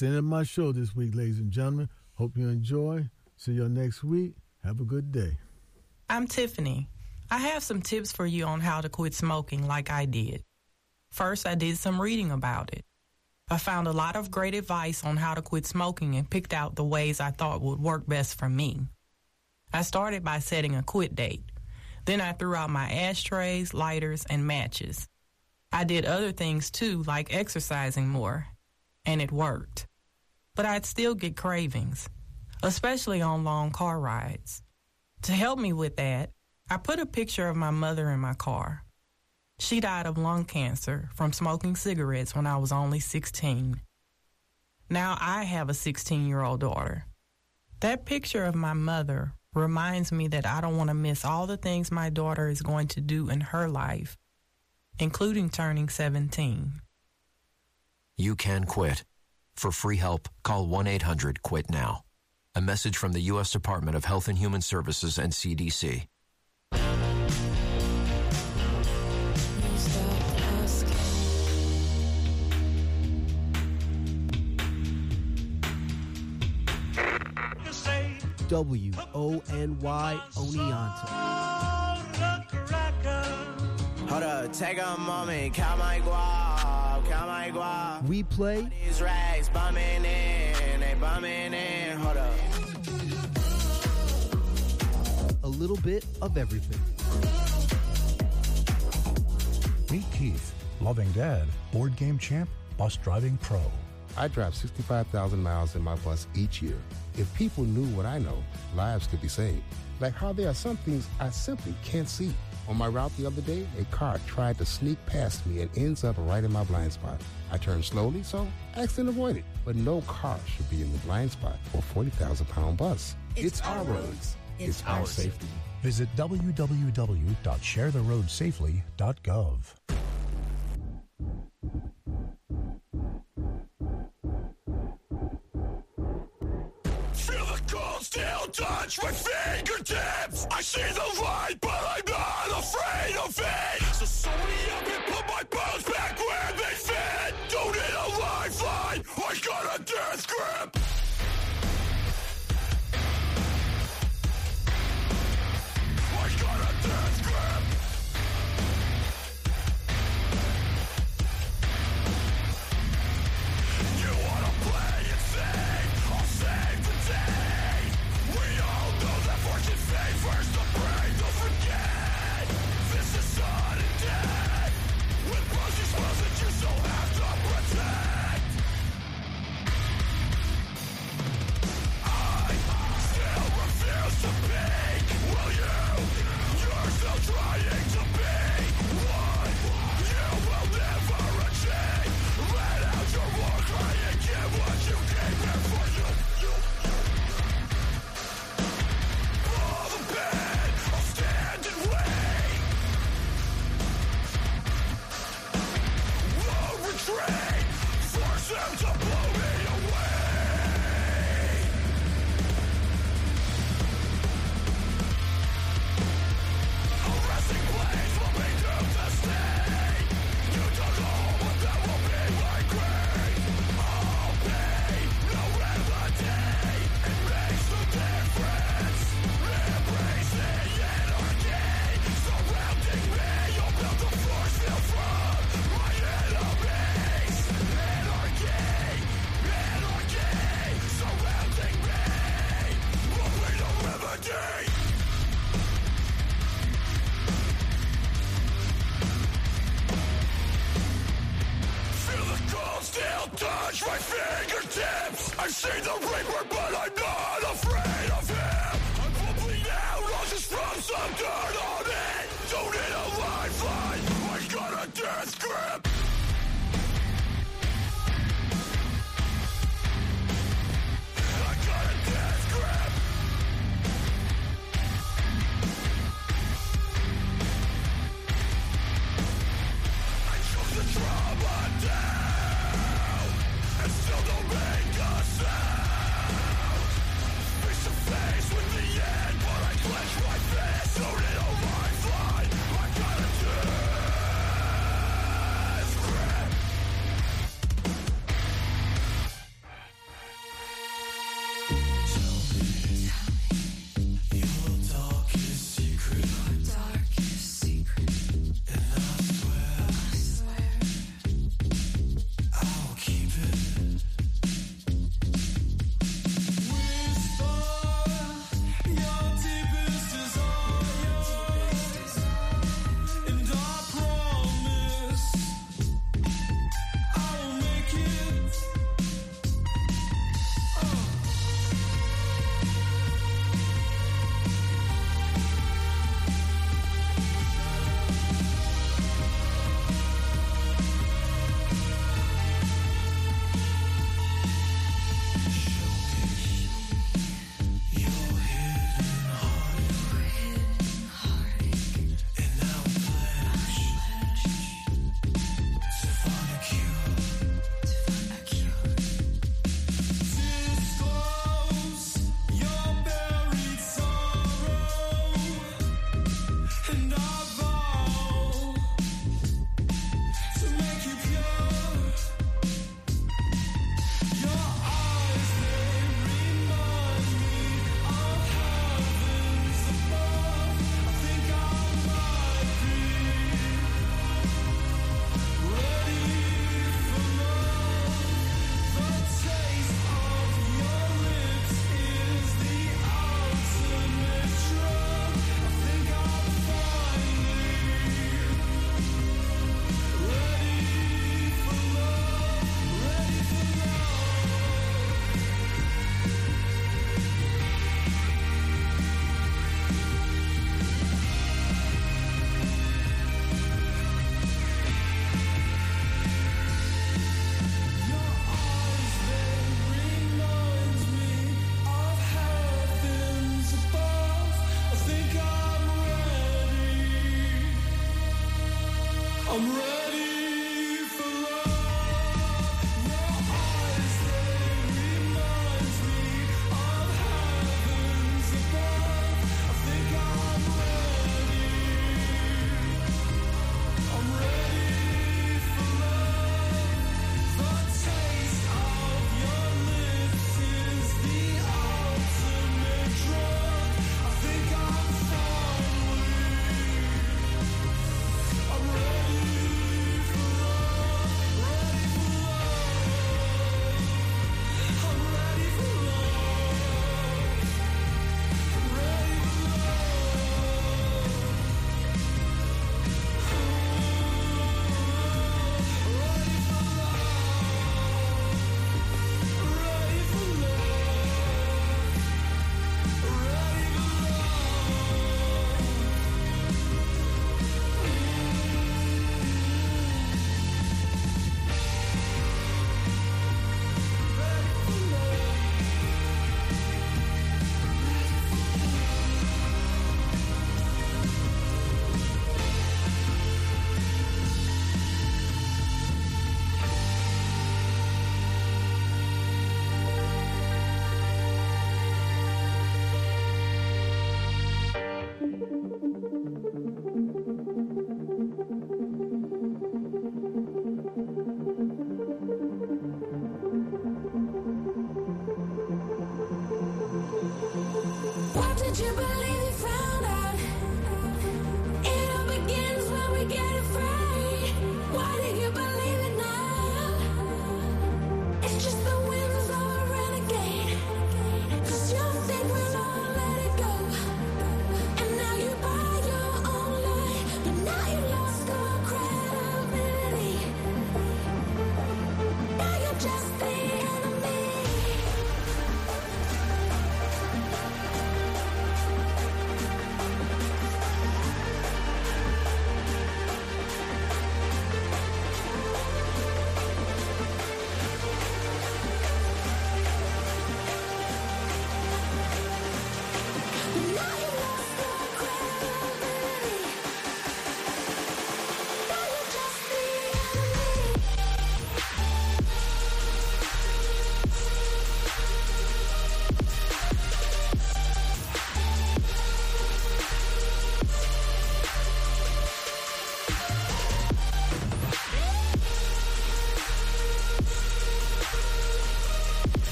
the end of my show this week, ladies and gentlemen. Hope you enjoy. See you next week. Have a good day. I'm Tiffany. I have some tips for you on how to quit smoking like I did. First, I did some reading about it. I found a lot of great advice on how to quit smoking and picked out the ways I thought would work best for me. I started by setting a quit date. Then I threw out my ashtrays, lighters, and matches. I did other things too, like exercising more, and it worked. But I'd still get cravings, especially on long car rides. To help me with that, I put a picture of my mother in my car. She died of lung cancer from smoking cigarettes when I was only 16. Now I have a 16-year-old daughter. That picture of my mother reminds me that I don't want to miss all the things my daughter is going to do in her life, including turning 17. You can quit. For free help, call 1-800-QUIT-NOW. A message from the U.S. Department of Health and Human Services and CDC. WONY Oneonta. Hold up, take a moment, count my guap, count my guap. We play These racks bumming in, they bumming in, hold up. a little bit of everything. Meet Keith, loving dad, board game champ, bus driving pro. I drive 65,000 miles in my bus each year. If people knew what I know, lives could be saved. Like how there are some things I simply can't see. On my route the other day, a car tried to sneak past me and ends up right in my blind spot. I turned slowly, so accident avoided. But no car should be in the blind spot for a 40,000-pound bus. It's our roads. It's our safety. Visit www.sharetheroadsafely.gov. Feel the cold steel touch my fingertips. I see the light, but I'm not afraid of it. So sorry, I've been put my bones back where they fit. Don't need a lifeline, I got a death grip. I got a death grip. You wanna play it safe? I'll save the day. We all know that fortune favors the brave. Don't forget, this is sudden death. With rosy smiles that you still have to protect. I still refuse to peak. Will you? You're still trying to be one. You will never achieve. Let out your war cry and get what you came here for. You. For the bed, I'll stand and wait. Won't retreat. Force them to blow me away. A resting place will be doomed to stay. You took a home, but that will be my grave. I'll pay no remedy. It makes no difference. Embrace the anarchy surrounding me. You'll build the force field from my enemies. Anarchy surrounding me. Will be no remedy. Feel the cold steel touch my fingertips. I see the reaper, but I'm not afraid of him. I'm bubbling out, I'll just throw some dirt on it. Don't need a lifeline, I got a death grip. I got a death grip. I chose to trauma down and still don't make a sound.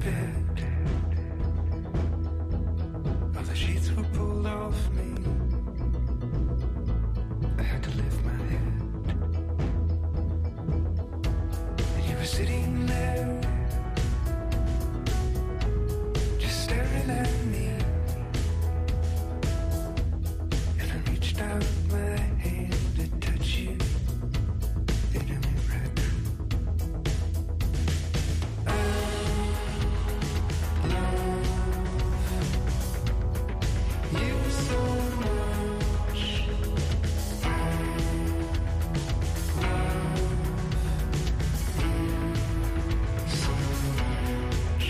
bed. All the sheets were pulled off me. I had to lift my head. And you were sitting there, just staring at me. And I reached out my hand to touch you. And it went right through. You so much. I love you so much.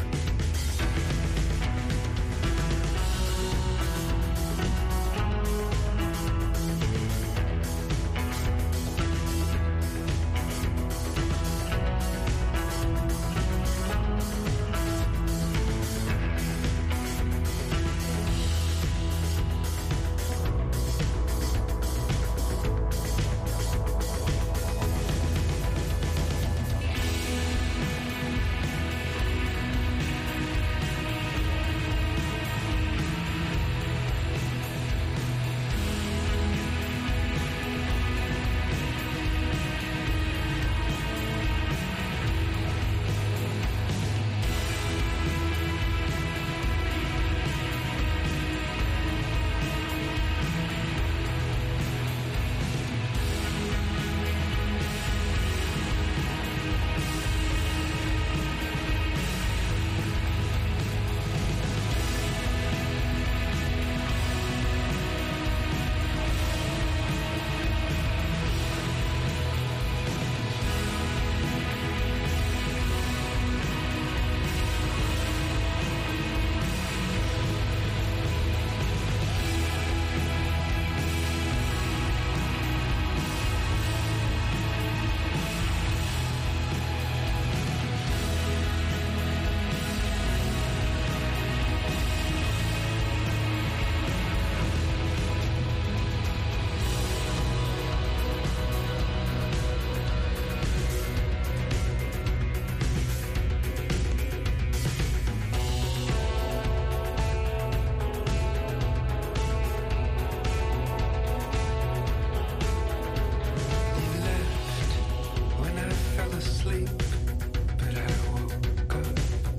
You left when I fell asleep, but I woke up.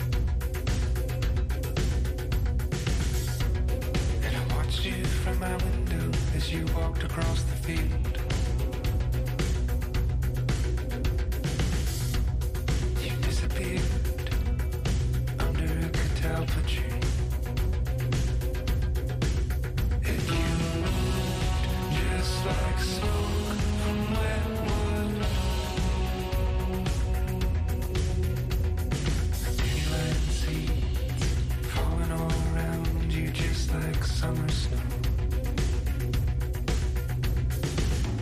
And I watched you from my window as you walked across the field. You disappeared under a catalpa tree. And you moved just like smoke from wet wood. Daylight seeds falling all around you just like summer snow.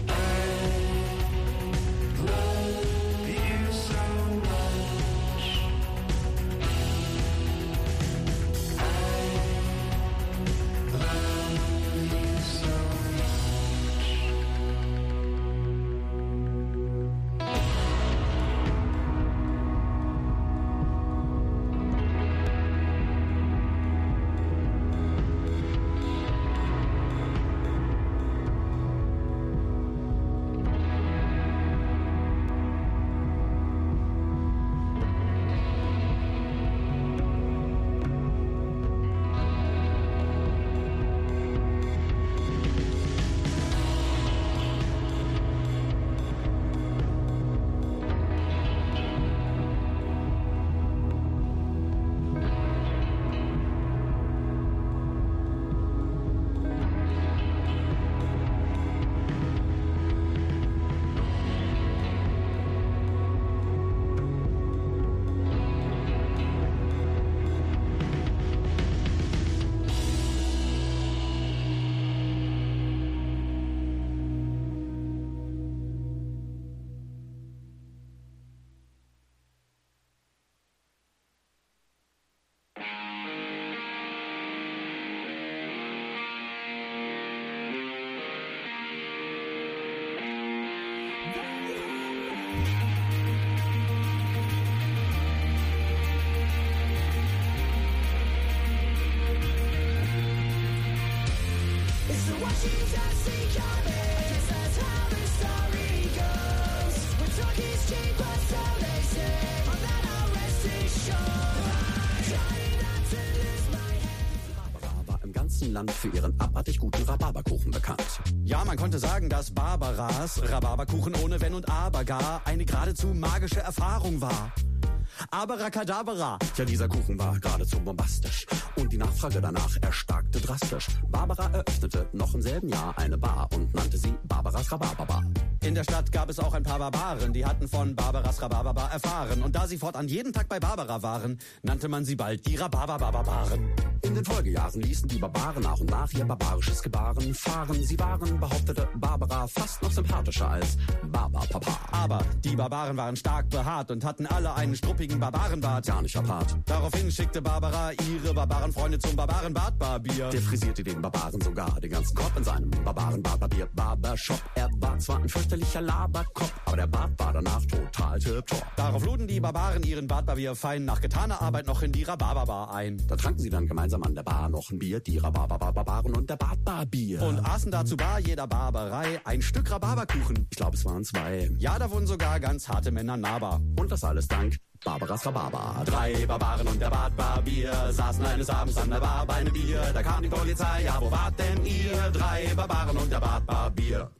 Land für ihren abartig guten Rhabarberkuchen bekannt. Ja, man konnte sagen, dass Barbaras Rhabarberkuchen ohne Wenn und Aber gar eine geradezu magische Erfahrung war. Abracadabra, ja, dieser Kuchen war geradezu bombastisch und die Nachfrage danach erstarkte drastisch. Barbara eröffnete noch im selben Jahr eine Bar und nannte sie Barbaras Rhabarberbar. In der Stadt gab es auch ein paar Barbaren, die hatten von Barbaras Rhabarberbar erfahren. Und da sie fortan jeden Tag bei Barbara waren, nannte man sie bald die Rhabarberbarbaren. In den Folgejahren ließen die Barbaren nach und nach ihr barbarisches Gebaren fahren. Sie waren, behauptete Barbara, fast noch sympathischer als Barbarpapa. Aber die Barbaren waren stark behaart und hatten alle einen struppigen Barbarenbart. Ja, nicht apart. Daraufhin schickte Barbara ihre Barbarenfreunde zum Barbarenbartbarbier. Der frisierte den Barbaren sogar den ganzen Kopf in seinem Barbarenbartbarbier Barbershop. Er war zwar ein fürchterlicher Laberkopf, aber der Bart war danach total tipptopp. Darauf luden die Barbaren ihren Bartbarbier fein nach getaner Arbeit noch in die Rhabarberbar ein. Da tranken sie dann gemeinsam an der Bar noch ein Bier, die Rhabarberbarbaren und der Bartbarbier. Und aßen dazu bar jeder Barbarei ein Stück Rhabarberkuchen. Ich glaube, es waren 2. Ja, da wurden sogar ganz harte Männer nahbar. Und das alles dank Barbaras Rhabarber. 3 Barbaren und der Bartbarbier saßen eines Abends an der Bar bei einem Bier. Da kam die Polizei, ja, wo wart denn ihr? 3 Barbaren und der Bartbarbier.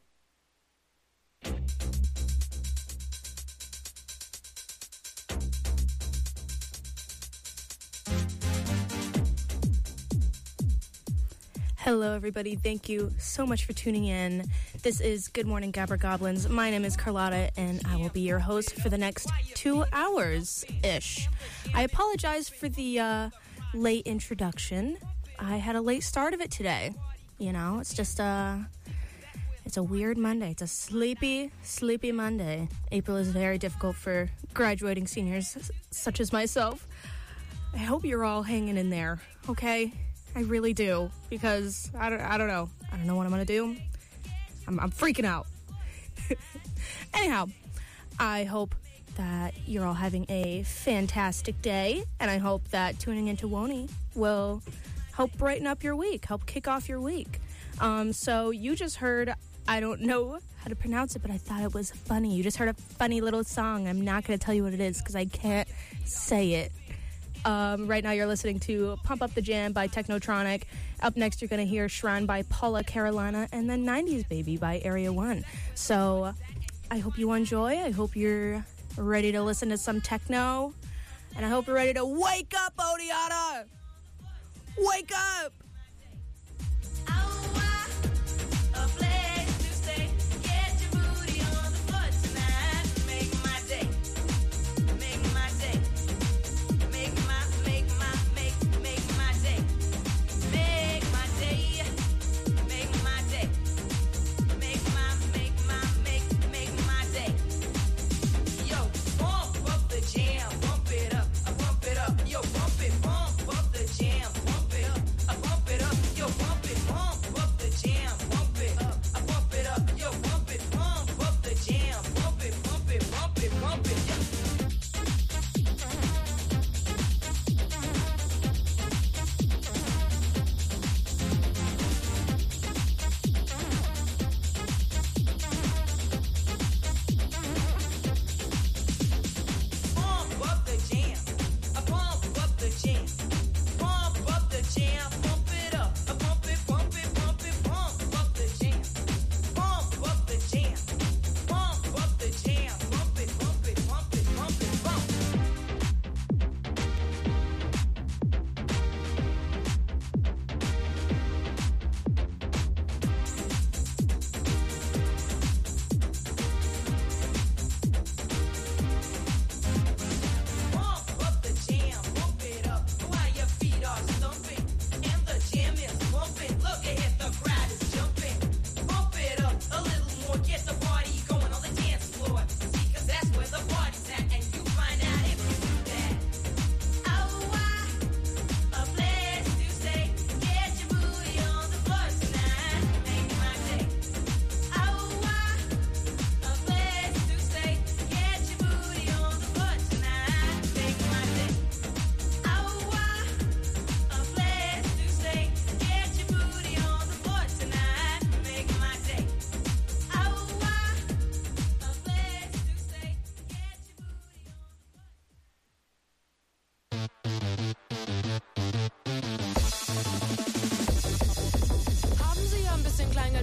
Hello, everybody. Thank you so much for tuning in. This is Good Morning Gabber Goblins. My name is Carlotta, and I will be your host for the next 2 hours-ish. I apologize for the late introduction. I had a late start of it today. You know, it's just it's a weird Monday. It's a sleepy Monday. April is very difficult for graduating seniors such as myself. I hope you're all hanging in there, okay? I really do, because I don't know. I don't know what I'm going to do. I'm freaking out. Anyhow, I hope that you're all having a fantastic day, and I hope that tuning into Woney will help brighten up your week, help kick off your week. So you just heard, I don't know how to pronounce it, but I thought it was funny. You just heard a funny little song. I'm not going to tell you what it is because I can't say it. Right now you're listening to Pump Up the Jam by Technotronic. Up next you're going to hear Shrine by Paula Carolina, and then 90s Baby by Area 1. So I hope you enjoy. I hope you're ready to listen to some techno. And I hope you're ready to wake up, Odiana! Wake up! Yo, bump it, bump up the jam, bump it up, bump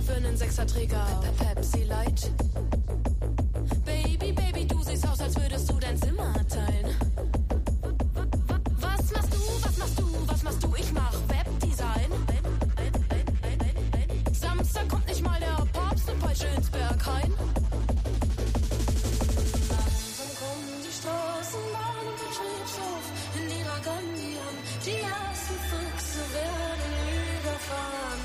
für nen Sechserträger Pepsi Light. Baby, Baby, du siehst aus, als würdest du dein Zimmer teilen. Was machst du, was machst du, was machst du? Ich mach Webdesign. Samstag kommt nicht mal der Papst und Peitsche ins Berg rein. Langsam kommen die Straßenbahnen und Betriebshof in ihrer Gandian. Die ersten Füchse werden überfahren.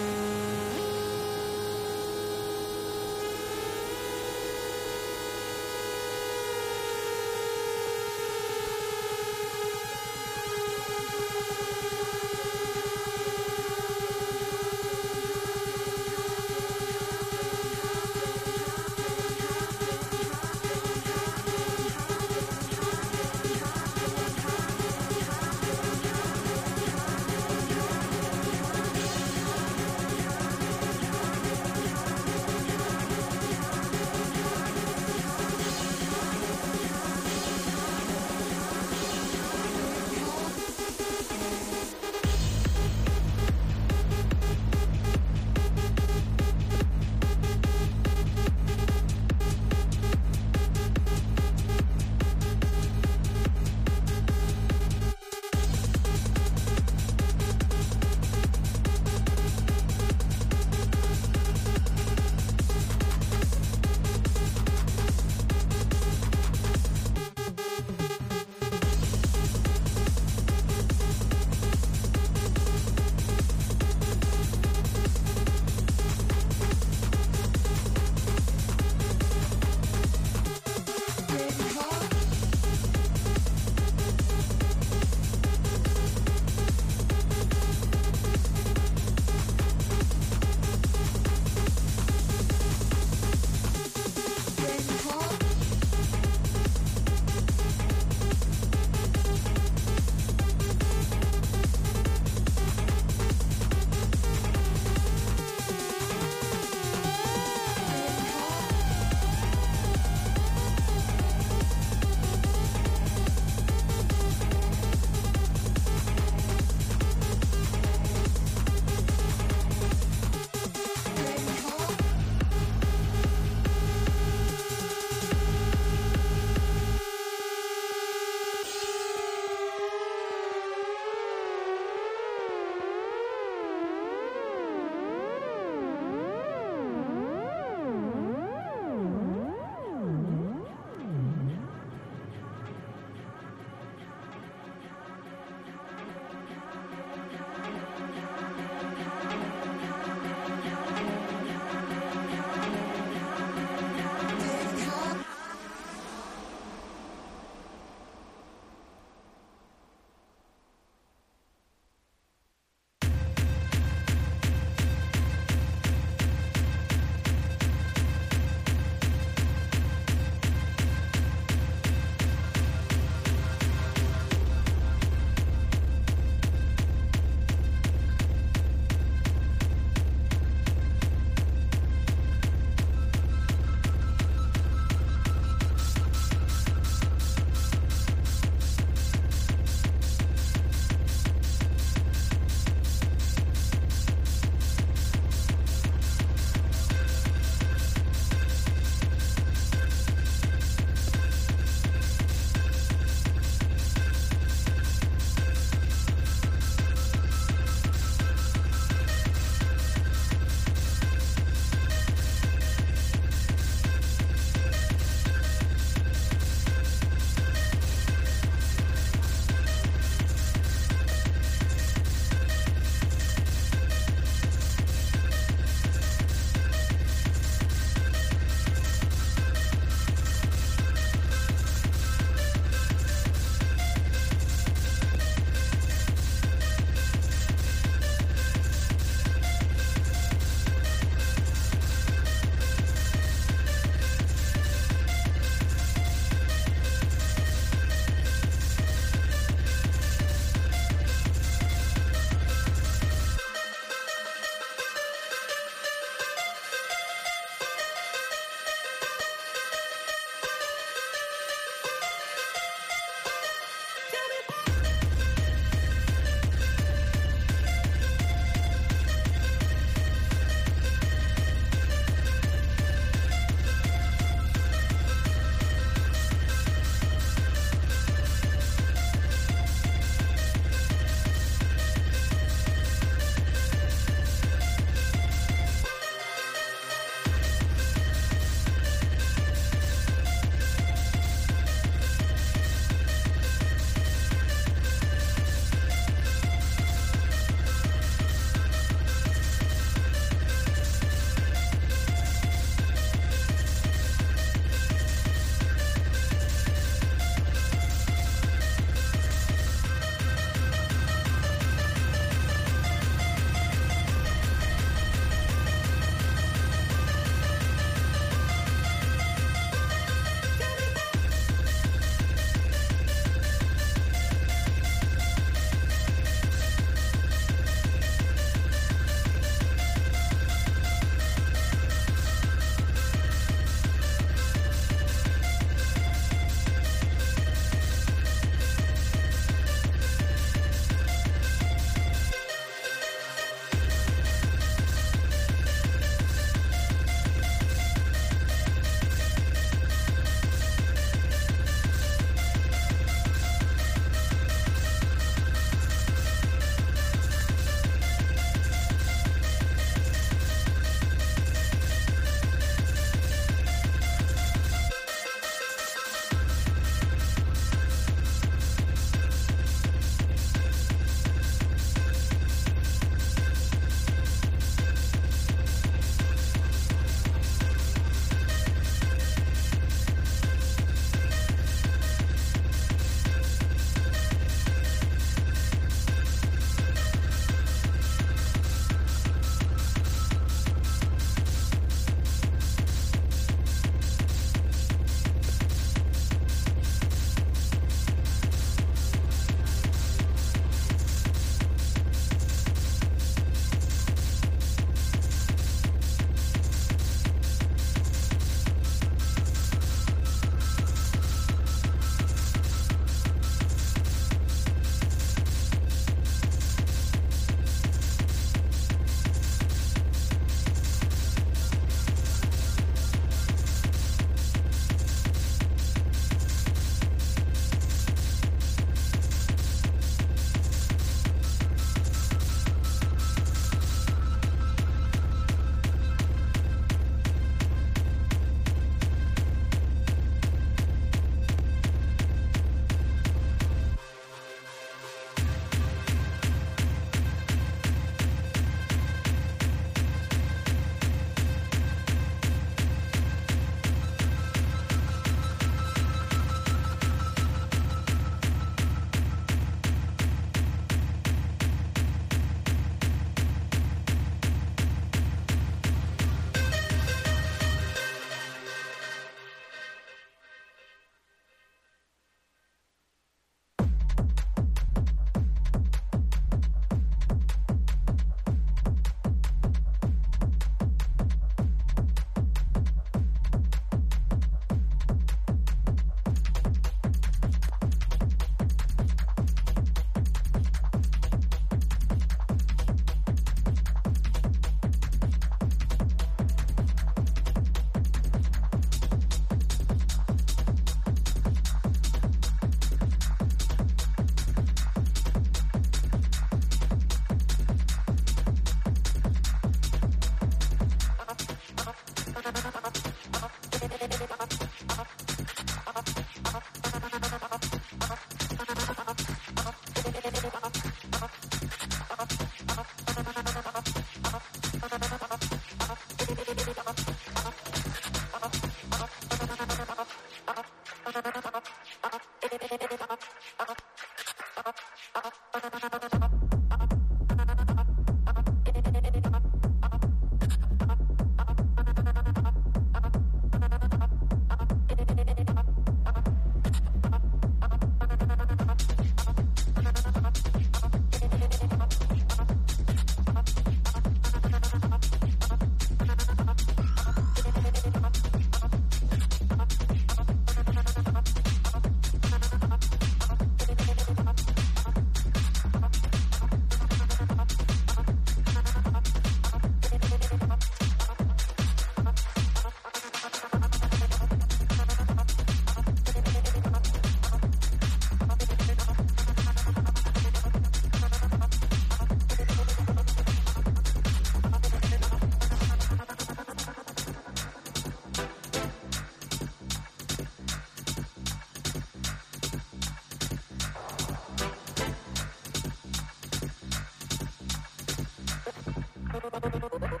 Thank you.